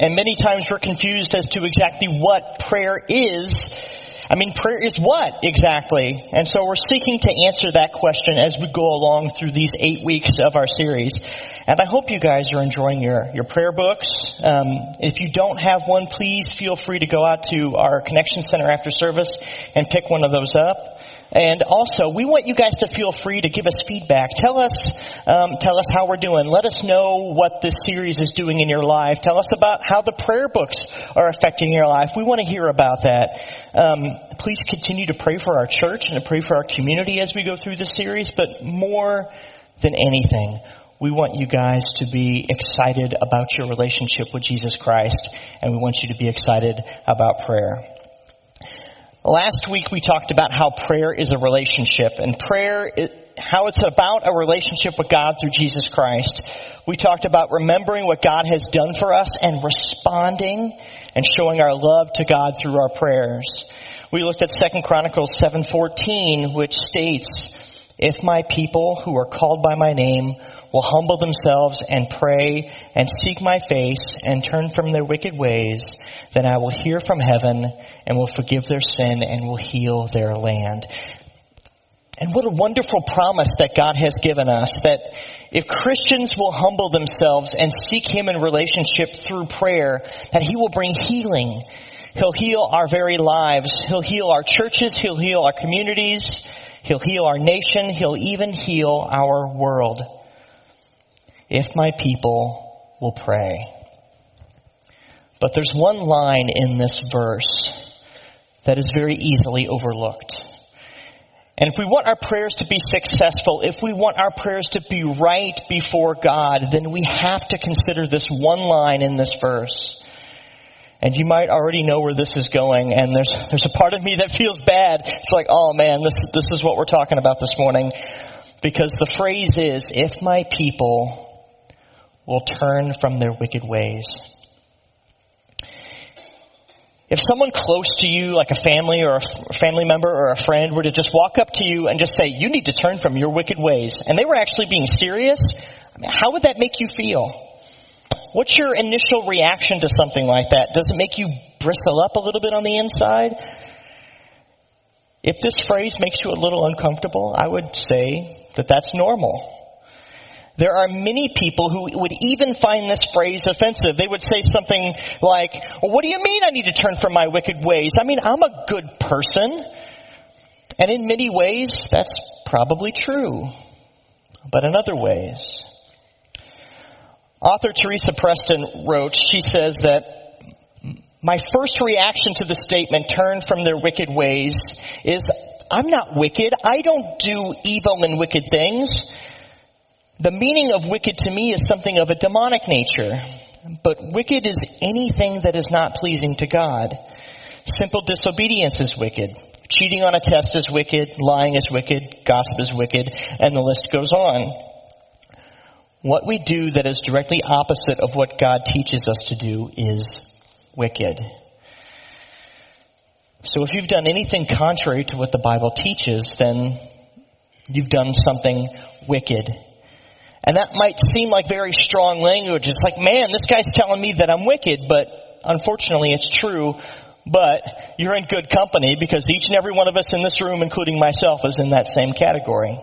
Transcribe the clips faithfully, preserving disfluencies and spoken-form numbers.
And many times we're confused as to exactly what prayer is. I mean, prayer is what exactly? And so we're seeking to answer that question as we go along through these eight weeks of our series. And I hope you guys are enjoying your, your prayer books. Um, if you don't have one, please feel free to go out to our Connection Center after service and pick one of those up. And also, we want you guys to feel free to give us feedback. Tell us, um, tell us how we're doing. Let us know what this series is doing in your life. Tell us about how the prayer books are affecting your life. We want to hear about that. Um, please continue to pray for our church and to pray for our community as we go through this series. But more than anything, we want you guys to be excited about your relationship with Jesus Christ, and we want you to be excited about prayer. Last week we talked about how prayer is a relationship, and prayer, is, how it's about a relationship with God through Jesus Christ. We talked about remembering what God has done for us and responding and showing our love to God through our prayers. We looked at Second Chronicles seven fourteen, which states, "If my people who are called by my name will humble themselves and pray and seek my face and turn from their wicked ways, then I will hear from heaven and will forgive their sin and will heal their land." And what a wonderful promise that God has given us, that if Christians will humble themselves and seek Him in relationship through prayer, that He will bring healing. He'll heal our very lives. He'll heal our churches. He'll heal our communities. He'll heal our nation. He'll even heal our world. If my people will pray. But there's one line in this verse that is very easily overlooked. And if we want our prayers to be successful, if we want our prayers to be right before God, then we have to consider this one line in this verse. And you might already know where this is going, and there's there's a part of me that feels bad. It's like, oh man, this this is what we're talking about this morning. Because the phrase is, if my people will turn from their wicked ways. If someone close to you, like a family or a family member or a friend, were to just walk up to you and just say, you need to turn from your wicked ways, and they were actually being serious, I mean, how would that make you feel? What's your initial reaction to something like that? Does it make you bristle up a little bit on the inside? If this phrase makes you a little uncomfortable, I would say that that's normal. There are many people who would even find this phrase offensive. They would say something like, well, what do you mean I need to turn from my wicked ways? I mean, I'm a good person. And in many ways, that's probably true. But in other ways. Author Teresa Preston wrote, she says that, my first reaction to the statement, turn from their wicked ways, is, I'm not wicked. I don't do evil and wicked things. The meaning of wicked to me is something of a demonic nature. But wicked is anything that is not pleasing to God. Simple disobedience is wicked. Cheating on a test is wicked. Lying is wicked. Gossip is wicked. And the list goes on. What we do that is directly opposite of what God teaches us to do is wicked. So if you've done anything contrary to what the Bible teaches, then you've done something wicked. And that might seem like very strong language. It's like, man, this guy's telling me that I'm wicked, but unfortunately it's true. But you're in good company because each and every one of us in this room, including myself, is in that same category.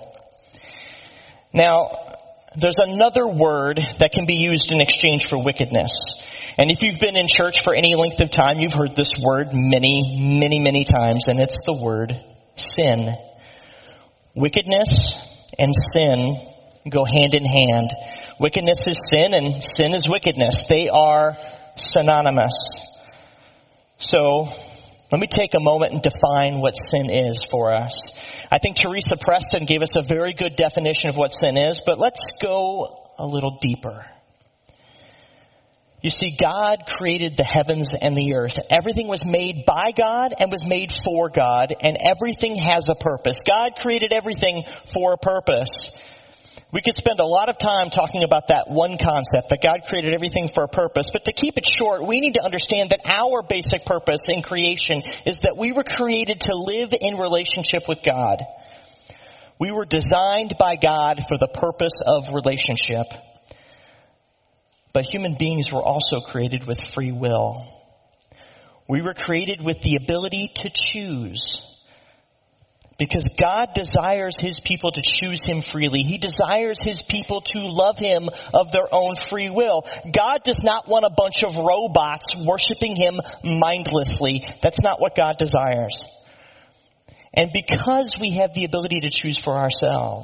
Now, there's another word that can be used in exchange for wickedness. And if you've been in church for any length of time, you've heard this word many, many, many times, and it's the word sin. Wickedness and sin go hand in hand. Wickedness is sin and sin is wickedness. They are synonymous. So let me take a moment and define what sin is for us. I think Teresa Preston gave us a very good definition of what sin is, but let's go a little deeper. You see, God created the heavens and the earth. Everything was made by God and was made for God, and everything has a purpose. God created everything for a purpose. We could spend a lot of time talking about that one concept, that God created everything for a purpose. But to keep it short, we need to understand that our basic purpose in creation is that we were created to live in relationship with God. We were designed by God for the purpose of relationship. But human beings were also created with free will. We were created with the ability to choose. Because God desires His people to choose Him freely. He desires His people to love Him of their own free will. God does not want a bunch of robots worshiping Him mindlessly. That's not what God desires. And because we have the ability to choose for ourselves,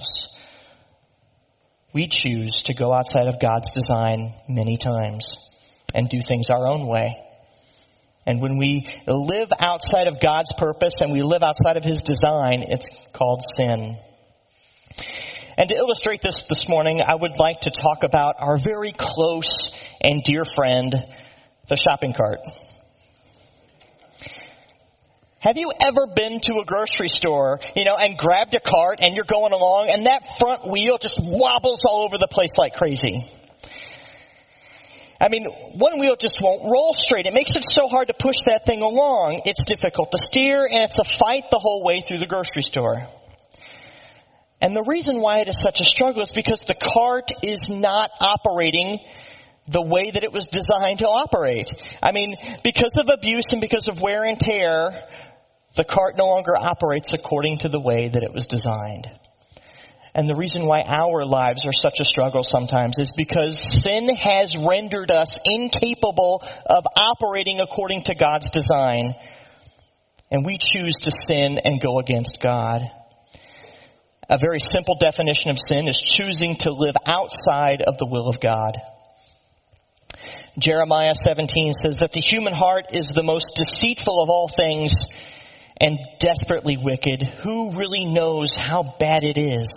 we choose to go outside of God's design many times and do things our own way. And when we live outside of God's purpose and we live outside of His design, it's called sin. And to illustrate this this morning, I would like to talk about our very close and dear friend, the shopping cart. Have you ever been to a grocery store, you know, and grabbed a cart and you're going along and that front wheel just wobbles all over the place like crazy? I mean, one wheel just won't roll straight. It makes it so hard to push that thing along. It's difficult to steer, and it's a fight the whole way through the grocery store. And the reason why it is such a struggle is because the cart is not operating the way that it was designed to operate. I mean, because of abuse and because of wear and tear, the cart no longer operates according to the way that it was designed. And the reason why our lives are such a struggle sometimes is because sin has rendered us incapable of operating according to God's design. And we choose to sin and go against God. A very simple definition of sin is choosing to live outside of the will of God. Jeremiah seventeen says that the human heart is the most deceitful of all things and desperately wicked. Who really knows how bad it is?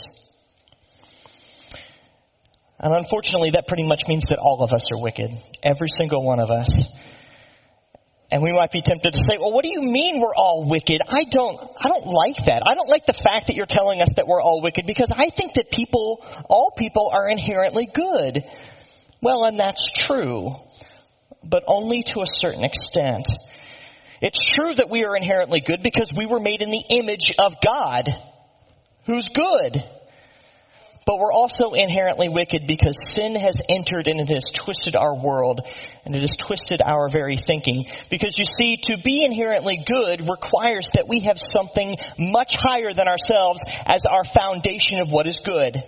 And unfortunately, that pretty much means that all of us are wicked. Every single one of us. And we might be tempted to say, well, what do you mean we're all wicked? I don't, I don't like that. I don't like the fact that you're telling us that we're all wicked, because I think that people, all people are inherently good. Well, and that's true, but only to a certain extent. It's true that we are inherently good because we were made in the image of God, who's good. But we're also inherently wicked because sin has entered and it has twisted our world, and it has twisted our very thinking. Because you see, to be inherently good requires that we have something much higher than ourselves as our foundation of what is good.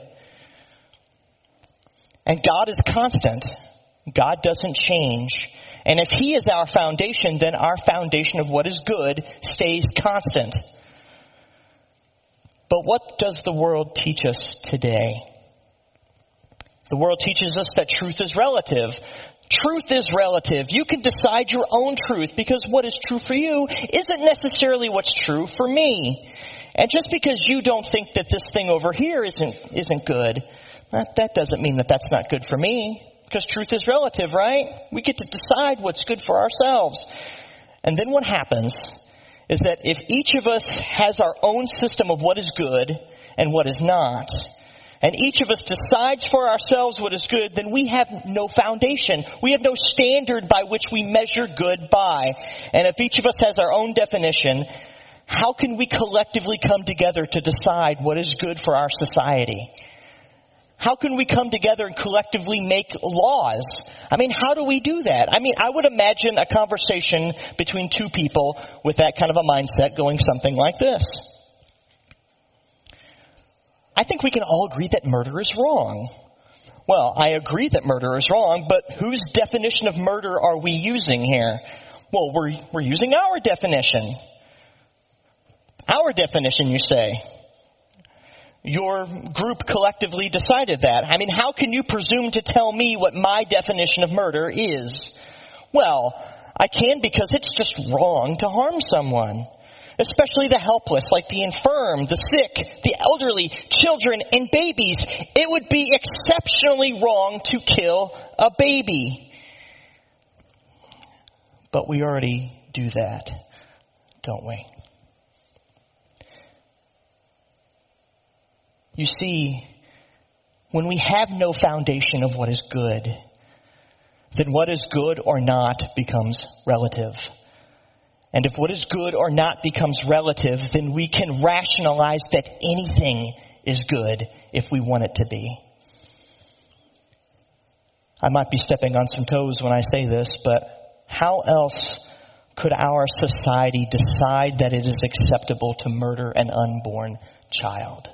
And God is constant. God doesn't change. And if He is our foundation, then our foundation of what is good stays constant. But what does the world teach us today? The world teaches us that truth is relative. Truth is relative. You can decide your own truth because what is true for you isn't necessarily what's true for me. And just because you don't think that this thing over here isn't isn't good, that, that doesn't mean that that's not good for me. Because truth is relative, right? We get to decide what's good for ourselves. And then what happens is that if each of us has our own system of what is good and what is not, and each of us decides for ourselves what is good, then we have no foundation. We have no standard by which we measure good by. And if each of us has our own definition, how can we collectively come together to decide what is good for our society? How can we come together and collectively make laws? I mean, how do we do that? I mean, I would imagine a conversation between two people with that kind of a mindset going something like this. I think we can all agree that murder is wrong. Well, I agree that murder is wrong, but whose definition of murder are we using here? Well, we're, we're using our definition. Our definition, you say. Your group collectively decided that. I mean, how can you presume to tell me what my definition of murder is? Well, I can because it's just wrong to harm someone. Especially the helpless, like the infirm, the sick, the elderly, children, and babies. It would be exceptionally wrong to kill a baby. But we already do that, don't we? You see, when we have no foundation of what is good, then what is good or not becomes relative. And if what is good or not becomes relative, then we can rationalize that anything is good if we want it to be. I might be stepping on some toes when I say this, but how else could our society decide that it is acceptable to murder an unborn child?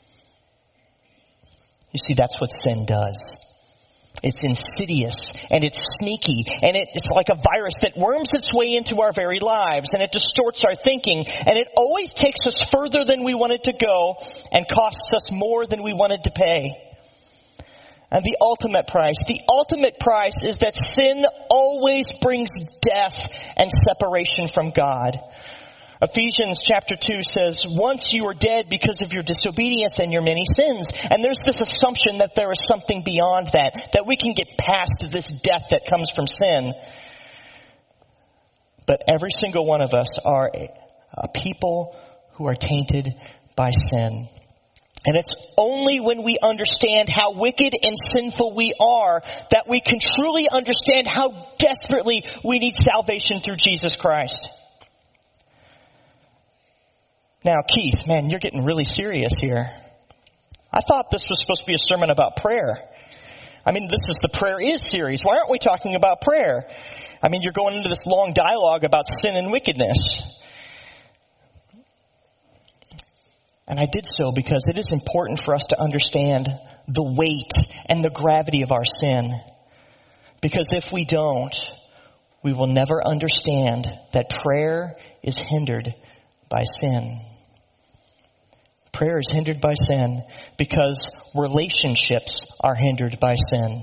You see, that's what sin does. It's insidious, and it's sneaky, and it, it's like a virus that worms its way into our very lives, and it distorts our thinking, and it always takes us further than we wanted to go and costs us more than we wanted to pay. And the ultimate price, the ultimate price is that sin always brings death and separation from God. Ephesians chapter two says, once you were dead because of your disobedience and your many sins. And there's this assumption that there is something beyond that, that we can get past this death that comes from sin. But every single one of us are a people who are tainted by sin. And it's only when we understand how wicked and sinful we are that we can truly understand how desperately we need salvation through Jesus Christ. Now, Keith, man, you're getting really serious here. I thought this was supposed to be a sermon about prayer. I mean, this is the Prayer Is series. Why aren't we talking about prayer? I mean, you're going into this long dialogue about sin and wickedness. And I did so because it is important for us to understand the weight and the gravity of our sin. Because if we don't, we will never understand that prayer is hindered by sin. Prayer is hindered by sin because relationships are hindered by sin.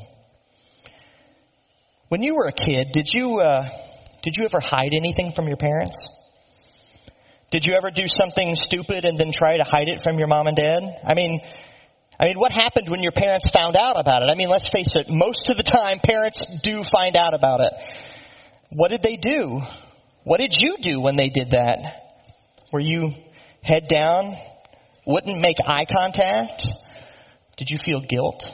When you were a kid, did you uh, did you ever hide anything from your parents? Did you ever do something stupid and then try to hide it from your mom and dad? I mean, I mean, what happened when your parents found out about it? I mean, let's face it, most of the time parents do find out about it. What did they do? What did you do when they did that? Were you head down? Wouldn't make eye contact? Did you feel guilt?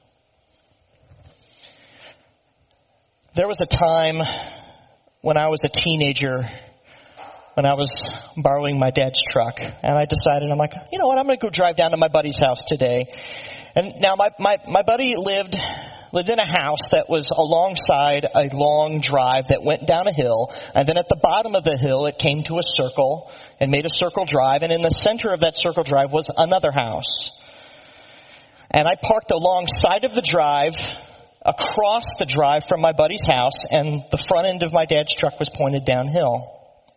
There was a time when I was a teenager, when I was borrowing my dad's truck, and I decided, I'm like, you know what, I'm going to go drive down to my buddy's house today. And now my, my, my buddy lived lived in a house that was alongside a long drive that went down a hill, and then at the bottom of the hill it came to a circle and made a circle drive, and in the center of that circle drive was another house. And I parked alongside of the drive, across the drive from my buddy's house, and the front end of my dad's truck was pointed downhill.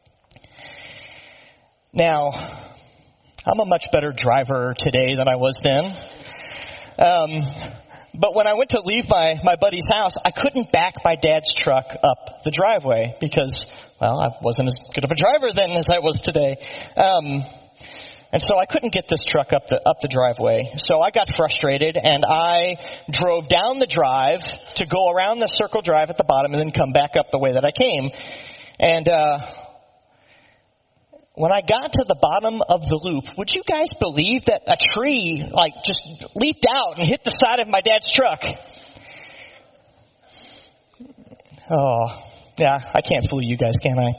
Now, I'm a much better driver today than I was then. Um, but when I went to leave my, my buddy's house, I couldn't back my dad's truck up the driveway because, well, I wasn't as good of a driver then as I was today. Um, and so I couldn't get this truck up the up the driveway. So I got frustrated and I drove down the drive to go around the circle drive at the bottom and then come back up the way that I came. And uh when I got to the bottom of the loop, would you guys believe that a tree, like, just leaped out and hit the side of my dad's truck? Oh, yeah, I can't fool you guys, can I?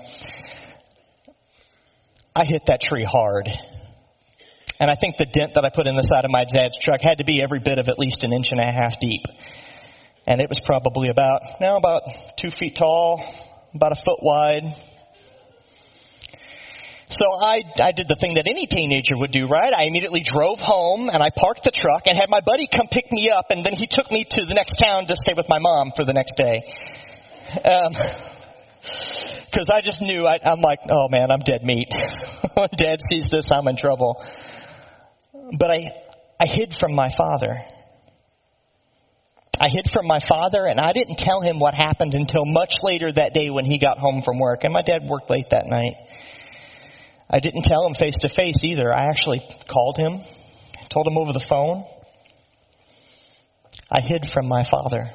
I hit that tree hard. And I think the dent that I put in the side of my dad's truck had to be every bit of at least an inch and a half deep. And it was probably about, now about two feet tall, about a foot wide. So I, I did the thing that any teenager would do, right? I immediately drove home and I parked the truck and had my buddy come pick me up, and then he took me to the next town to stay with my mom for the next day. Um, cause I just knew, I, I'm like, oh man, I'm dead meat. When Dad sees this, I'm in trouble. But I, I hid from my father. I hid from my father, and I didn't tell him what happened until much later that day when he got home from work. And my dad worked late that night. I didn't tell him face to face either. I actually called him, told him over the phone. I hid from my father.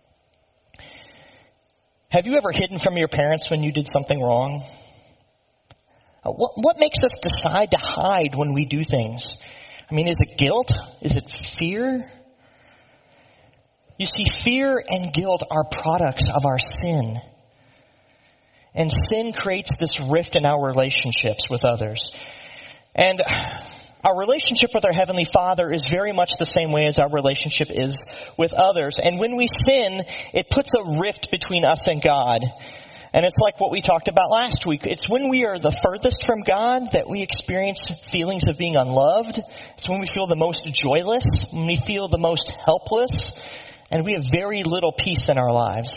Have you ever hidden from your parents when you did something wrong? What, what makes us decide to hide when we do things? I mean, is it guilt? Is it fear? You see, fear and guilt are products of our sin. And sin creates this rift in our relationships with others. And Our relationship with our Heavenly Father is very much the same way as our relationship is with others. And when we sin, it puts a rift between us and God. And it's like what we talked about last week. It's when we are the furthest from God that we experience feelings of being unloved. It's when we feel the most joyless, when we feel the most helpless, and we have very little peace in our lives.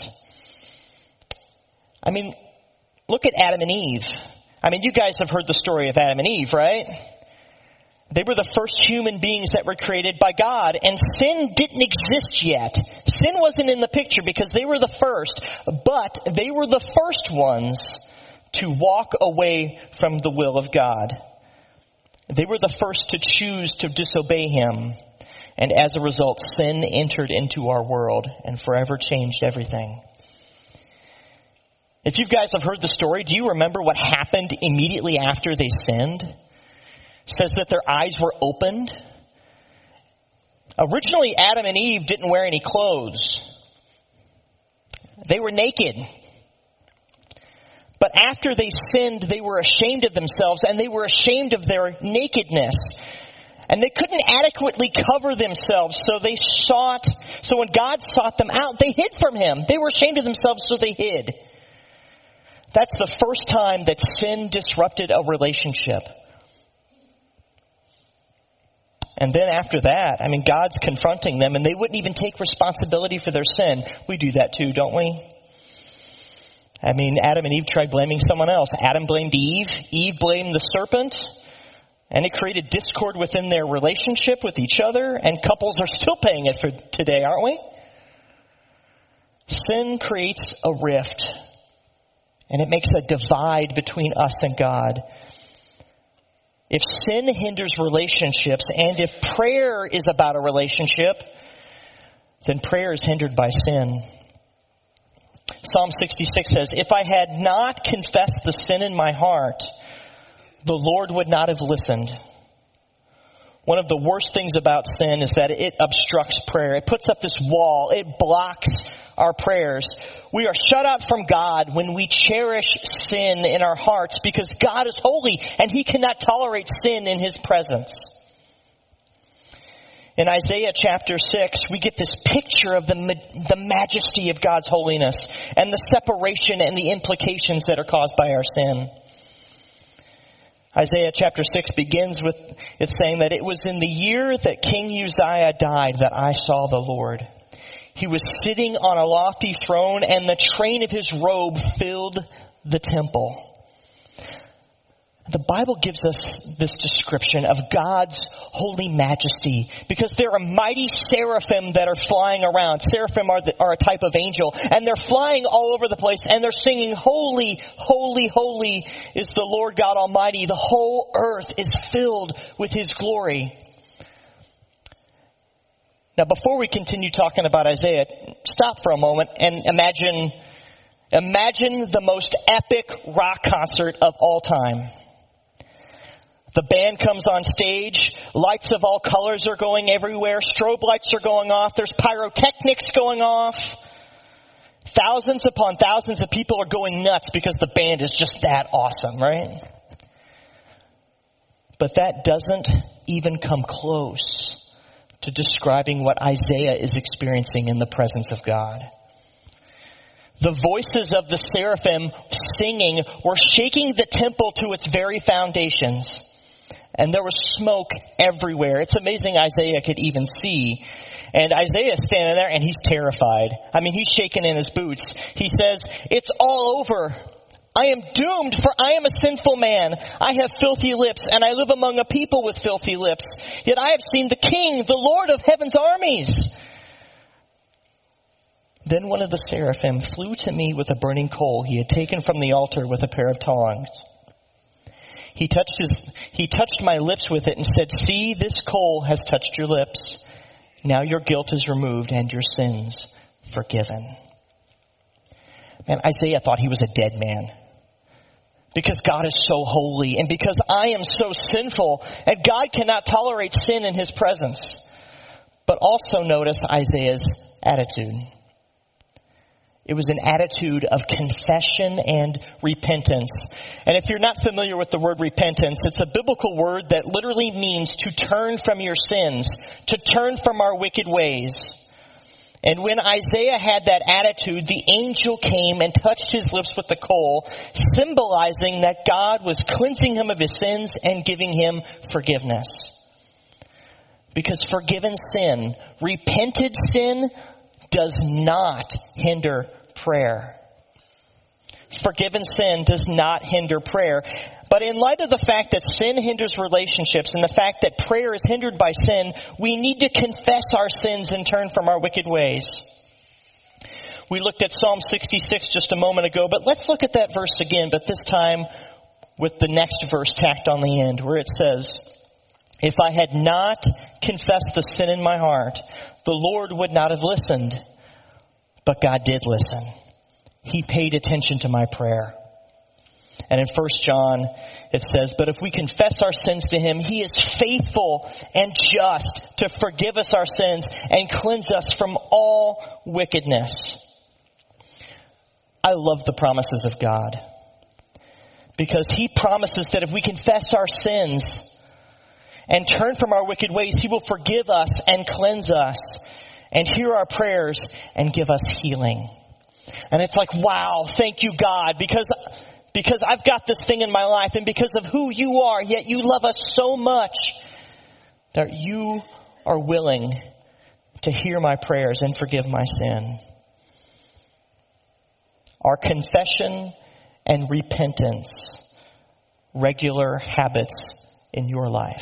I mean, look at Adam and Eve. I mean, you guys have heard the story of Adam and Eve, right? They were the first human beings that were created by God, and sin didn't exist yet. Sin wasn't in the picture because they were the first, but they were the first ones to walk away from the will of God. They were the first to choose to disobey Him, and as a result, sin entered into our world and forever changed everything. If you guys have heard the story, do you remember what happened immediately after they sinned? Says that their eyes were opened. Originally, Adam and Eve didn't wear any clothes. They were naked. But after they sinned, they were ashamed of themselves, and they were ashamed of their nakedness. And they couldn't adequately cover themselves, so they sought, so when God sought them out, they hid from Him. They were ashamed of themselves, so they hid. That's the first time that sin disrupted a relationship. And then after that, I mean, God's confronting them, and they wouldn't even take responsibility for their sin. We do that too, don't we? I mean, Adam and Eve tried blaming someone else. Adam blamed Eve. Eve blamed the serpent. And it created discord within their relationship with each other. And couples are still paying it for today, aren't we? Sin creates a rift. And it makes a divide between us and God. If sin hinders relationships, and if prayer is about a relationship, then prayer is hindered by sin. Psalm sixty-six says, "If I had not confessed the sin in my heart, the Lord would not have listened." One of the worst things about sin is that it obstructs prayer. It puts up this wall. It blocks our prayers. We are shut out from God when we cherish sin in our hearts because God is holy and He cannot tolerate sin in His presence. In Isaiah chapter six, we get this picture of the, the majesty of God's holiness and the separation and the implications that are caused by our sin. Isaiah chapter six begins with it saying that it was in the year that King Uzziah died that I saw the Lord. He was sitting on a lofty throne, and the train of his robe filled the temple. The Bible gives us this description of God's holy majesty because there are mighty seraphim that are flying around. Seraphim are, the, are a type of angel, and they're flying all over the place, and they're singing, "Holy, holy, holy is the Lord God Almighty. The whole earth is filled with His glory." Now, before we continue talking about Isaiah, stop for a moment and imagine, imagine the most epic rock concert of all time. The band comes on stage, lights of all colors are going everywhere, strobe lights are going off, there's pyrotechnics going off. Thousands upon thousands of people are going nuts because the band is just that awesome, right? But that doesn't even come close to describing what Isaiah is experiencing in the presence of God. The voices of the seraphim singing were shaking the temple to its very foundations. And there was smoke everywhere. It's amazing Isaiah could even see. And Isaiah's standing there and he's terrified. I mean, he's shaking in his boots. He says, "It's all over. I am doomed, for I am a sinful man. I have filthy lips, and I live among a people with filthy lips. Yet I have seen the King, the Lord of heaven's armies." Then one of the seraphim flew to me with a burning coal he had taken from the altar with a pair of tongs. He touched his, he touched my lips with it and said, "See, this coal has touched your lips. Now your guilt is removed and your sins forgiven." Man, Isaiah thought he was a dead man. Because God is so holy and because I am so sinful and God cannot tolerate sin in His presence. But also notice Isaiah's attitude. It was an attitude of confession and repentance. And if you're not familiar with the word repentance, it's a biblical word that literally means to turn from your sins, to turn from our wicked ways. And when Isaiah had that attitude, the angel came and touched his lips with the coal, symbolizing that God was cleansing him of his sins and giving him forgiveness. Because forgiven sin, repented sin, does not hinder prayer. Forgiven sin does not hinder prayer. But in light of the fact that sin hinders relationships and the fact that prayer is hindered by sin, we need to confess our sins and turn from our wicked ways. We looked at Psalm sixty-six just a moment ago, but let's look at that verse again, but this time with the next verse tacked on the end, where it says, "If I had not confessed the sin in my heart, the Lord would not have listened." But God did listen. He paid attention to my prayer. And in First John, it says, "But if we confess our sins to him, he is faithful and just to forgive us our sins and cleanse us from all wickedness." I love the promises of God, because he promises that if we confess our sins and turn from our wicked ways, he will forgive us and cleanse us and hear our prayers and give us healing. And it's like, wow, thank you, God, because, because I've got this thing in my life, and because of who you are, yet you love us so much that you are willing to hear my prayers and forgive my sin. Are confession and repentance regular habits in your life?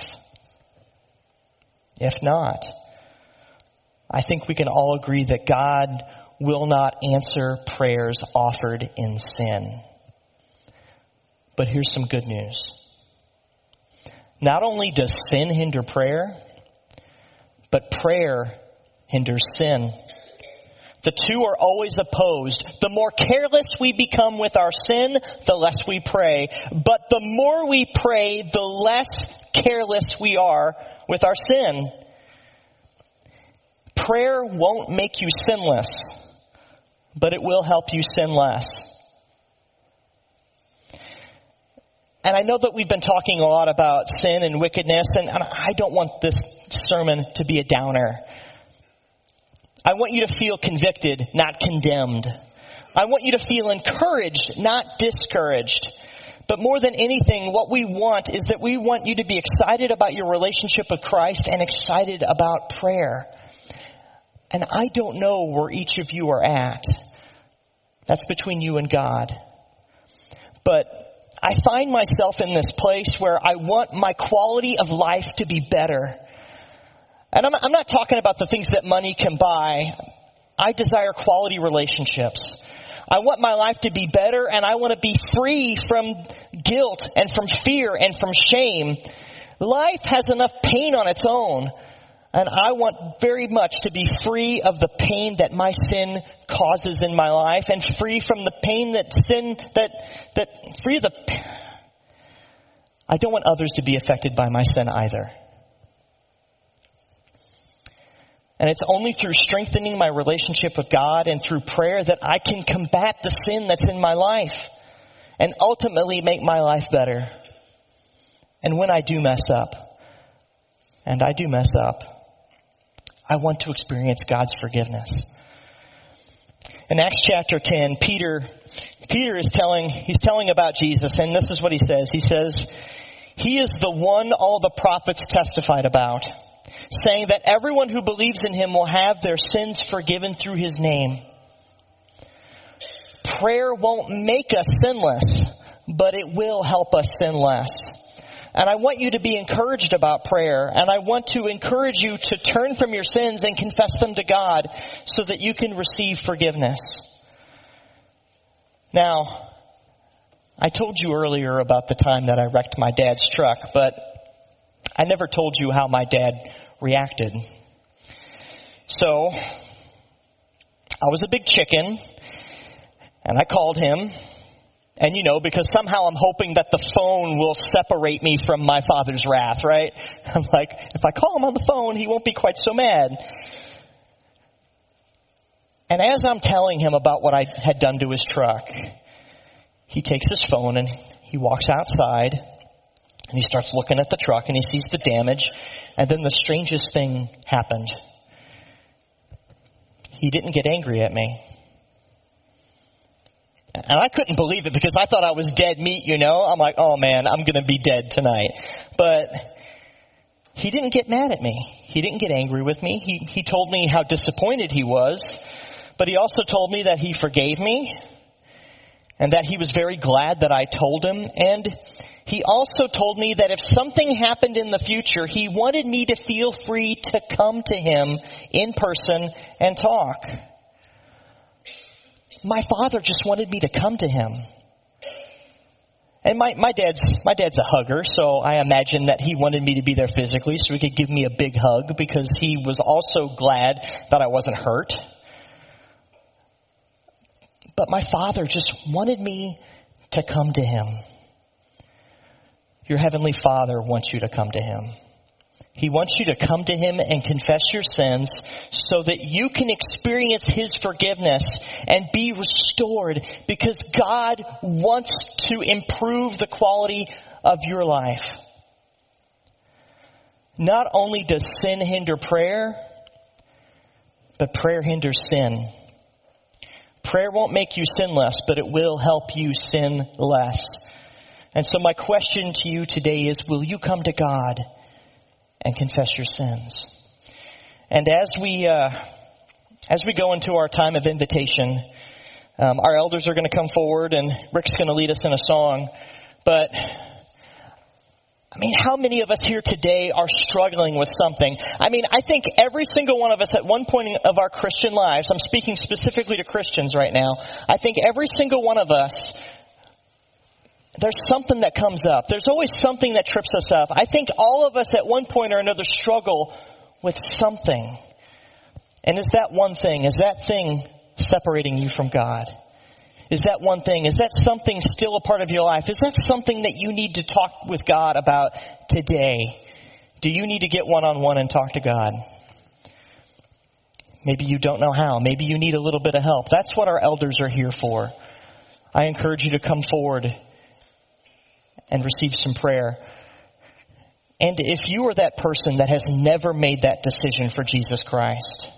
If not, I think we can all agree that God will not answer prayers offered in sin. But here's some good news. Not only does sin hinder prayer, but prayer hinders sin. The two are always opposed. The more careless we become with our sin, the less we pray. But the more we pray, the less careless we are with our sin. Prayer won't make you sinless, but it will help you sin less. And I know that we've been talking a lot about sin and wickedness, and I don't want this sermon to be a downer. I want you to feel convicted, not condemned. I want you to feel encouraged, not discouraged. But more than anything, what we want is that we want you to be excited about your relationship with Christ and excited about prayer. And I don't know where each of you are at. That's between you and God. But I find myself in this place where I want my quality of life to be better. And I'm, I'm not talking about the things that money can buy. I desire quality relationships. I want my life to be better, and I want to be free from guilt and from fear and from shame. Life has enough pain on its own. And I want very much to be free of the pain that my sin causes in my life, and free from the pain that sin, that, that, free of the, I don't want others to be affected by my sin either. And it's only through strengthening my relationship with God and through prayer that I can combat the sin that's in my life and ultimately make my life better. And when I do mess up, and I do mess up, I want to experience God's forgiveness. In Acts chapter ten, Peter, Peter is telling, he's telling about Jesus, and this is what he says. He says, "He is the one all the prophets testified about, saying that everyone who believes in him will have their sins forgiven through his name." Prayer won't make us sinless, but it will help us sin less. And I want you to be encouraged about prayer. And I want to encourage you to turn from your sins and confess them to God so that you can receive forgiveness. Now, I told you earlier about the time that I wrecked my dad's truck, but I never told you how my dad reacted. So, I was a big chicken, and I called him. And you know, because somehow I'm hoping that the phone will separate me from my father's wrath, right? I'm like, if I call him on the phone, he won't be quite so mad. And as I'm telling him about what I had done to his truck, he takes his phone and he walks outside and he starts looking at the truck and he sees the damage. And then the strangest thing happened. He didn't get angry at me. And I couldn't believe it because I thought I was dead meat, you know. I'm like, oh man, I'm going to be dead tonight. But he didn't get mad at me. He didn't get angry with me. He, he told me how disappointed he was. But he also told me that he forgave me. And that he was very glad that I told him. And he also told me that if something happened in the future, he wanted me to feel free to come to him in person and talk. My father just wanted me to come to him. And my, my dad's my dad's a hugger, so I imagine that he wanted me to be there physically so he could give me a big hug because he was also glad that I wasn't hurt. But my father just wanted me to come to him. Your heavenly Father wants you to come to him. He wants you to come to him and confess your sins so that you can experience his forgiveness and be restored, because God wants to improve the quality of your life. Not only does sin hinder prayer, but prayer hinders sin. Prayer won't make you sinless, but it will help you sin less. And so my question to you today is, will you come to God and confess your sins? And as we uh, as we go into our time of invitation, um, our elders are going to come forward and Rick's going to lead us in a song. But I mean, how many of us here today are struggling with something? I mean, I think every single one of us at one point of our Christian lives, I'm speaking specifically to Christians right now, I think every single one of us, there's something that comes up. There's always something that trips us up. I think all of us at one point or another struggle with something. And is that one thing? Is that thing separating you from God? Is that one thing? Is that something still a part of your life? Is that something that you need to talk with God about today? Do you need to get one-on-one and talk to God? Maybe you don't know how. Maybe you need a little bit of help. That's what our elders are here for. I encourage you to come forward and receive some prayer. And if you are that person that has never made that decision for Jesus Christ,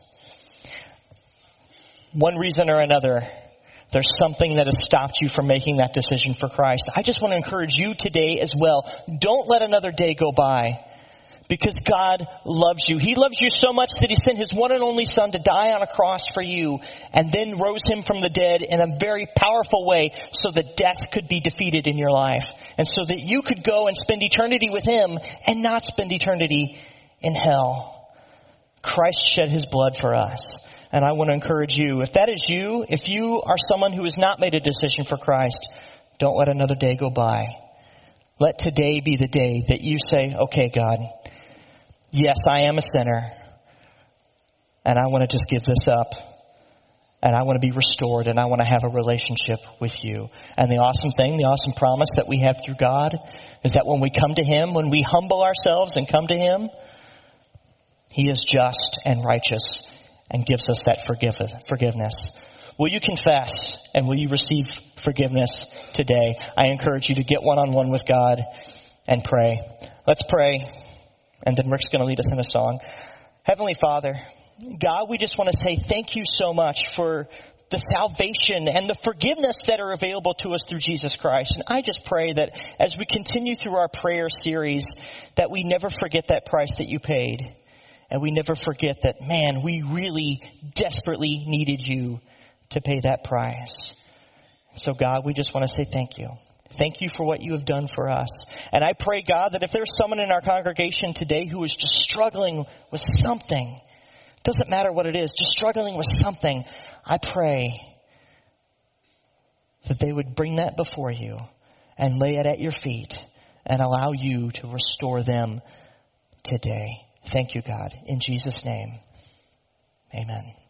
one reason or another, there's something that has stopped you from making that decision for Christ, I just want to encourage you today as well. Don't let another day go by, because God loves you. He loves you so much that he sent his one and only son to die on a cross for you and then rose him from the dead in a very powerful way so that death could be defeated in your life. And so that you could go and spend eternity with him and not spend eternity in hell. Christ shed his blood for us. And I want to encourage you, if that is you, if you are someone who has not made a decision for Christ, don't let another day go by. Let today be the day that you say, okay, God, yes, I am a sinner, and I want to just give this up, and I want to be restored, and I want to have a relationship with you. And the awesome thing, the awesome promise that we have through God is that when we come to him, when we humble ourselves and come to him, he is just and righteous and gives us that forgiveness. Will you confess and will you receive forgiveness today? I encourage you to get one-on-one with God and pray. Let's pray, and then Rick's going to lead us in a song. Heavenly Father, God, we just want to say thank you so much for the salvation and the forgiveness that are available to us through Jesus Christ. And I just pray that as we continue through our prayer series, that we never forget that price that you paid. And we never forget that, man, we really desperately needed you to pay that price. So, God, we just want to say thank you. Thank you for what you have done for us. And I pray, God, that if there's someone in our congregation today who is just struggling with something, doesn't matter what it is, just struggling with something, I pray that they would bring that before you and lay it at your feet and allow you to restore them today. Thank you, God. In Jesus' name, amen.